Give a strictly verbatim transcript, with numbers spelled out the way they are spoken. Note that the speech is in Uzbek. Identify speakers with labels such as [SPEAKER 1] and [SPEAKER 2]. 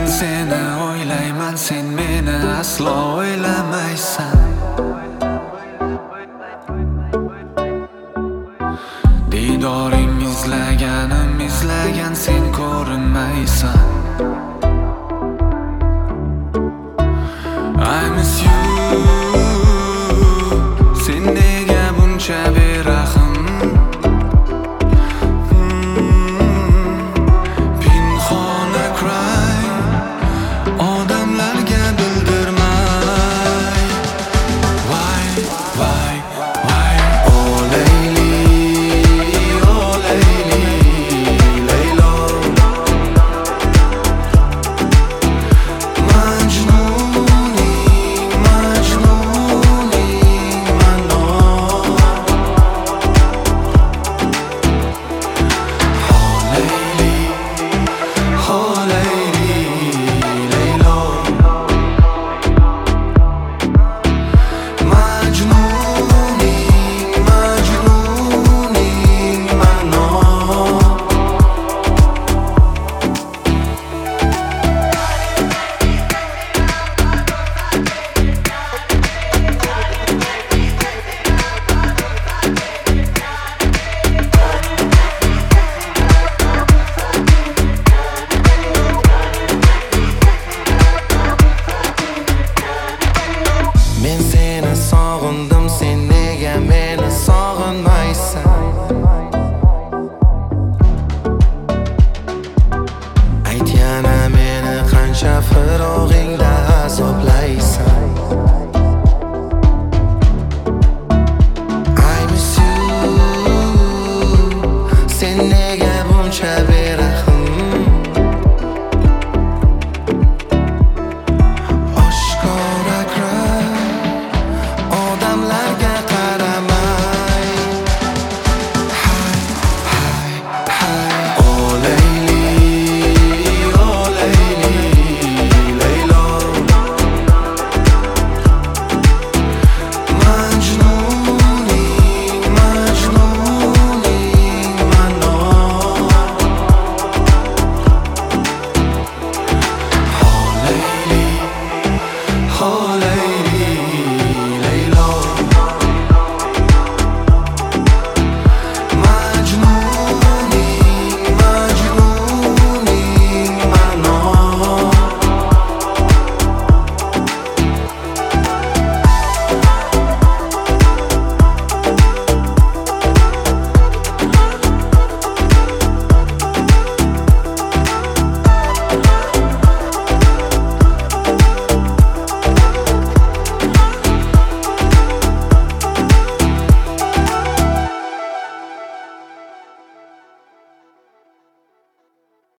[SPEAKER 1] seni o'ylayman, sen meni aslo o'ylamaysan. Didoring izlaganim izlagan, sen ko'rinmaysan. I miss you. Sen nega buncha berahm? Pinhona cry, odamlarga bildirmay. Why, why, why? Oh Layli, oh Layli, Laylo. Majnuning, majnuning mano. Oh Layli, oh Layli, Laylo. Majnuning, majnuning mano. Men seni sog'indim, sen nega meni sog'inmaysan? Ayt yana meni qancha firog'ingda azobla